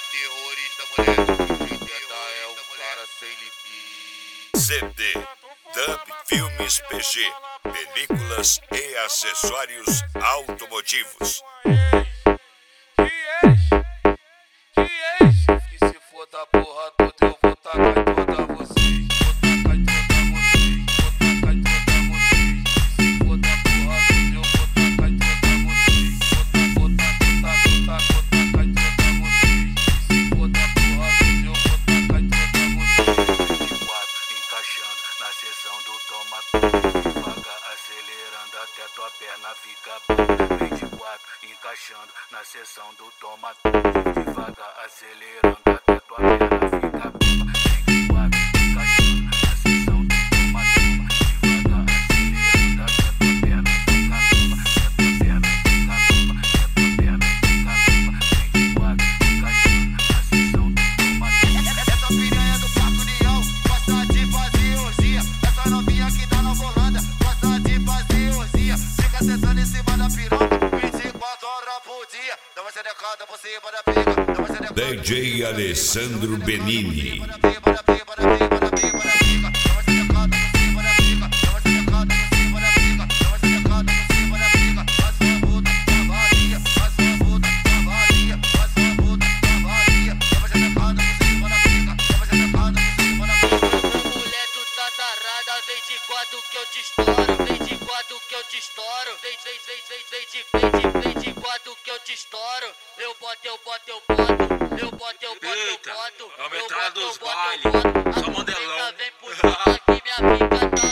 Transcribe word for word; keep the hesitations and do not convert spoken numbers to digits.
terrorista, moleque. Tenta é um cara sem limite. C D, Dub Filmes P G, películas e acessórios automotivos. Que se for da porra toda, eu vou tacar toda vocês. Vou tacar toda vocês. Vou tacar toda vocês. Se for da porra toda, eu vou tacar toda vocês. Vou tacar toda vocês. Se for da porra toda, eu vou tacar toda vocês. vinte e quatro encaixando na seção do toma tudo. Devagar acelerando até tua perna ficar boa. vinte e quatro encaixando na seção do toma tudo. Devagar acelerando até tua perna ficar boa. vinte e quatro encaixando na seção do toma tudo. Devagar acelerando até tua perna ficar boa. Até tua perna ficar boa. Até tua perna ficar boa. vinte e quatro encaixando na seção do toma tudo. Essa piranha do Parque União gosta de fazer orgia. Essa novinha que tá na Holanda gosta de fazer orgia. Fica sentando em cima da piroca vinte e quatro horas por dia. Dá uma sedecada por cima da pica. Dá uma sedecada D J Alessandro Benini. por cima da pica. Dá uma sedecada por cima da pica. Dá uma sedecada por cima da pica. Dá uma sedecada por cima da pica. Faz sua puta na varia. Faz sua puta na varia. Faz sua puta na varia. Dá uma sedecada por cima da pica. Dá uma sedecada por cima da pica. Ô mulher, tu tá tarada, vem de quatro que eu te estouro, vem de quatro que eu te estouro, vem, vem, vem, vem, vem de, vem de, vem de quatro que eu te estouro, eu boto, eu boto, eu boto, eu boto, eu boto, eu Eita, boto, é a eu metralha boto, eu dos boto, eu bailes, boto, só a modelão. pica vem por cima que minha pica tá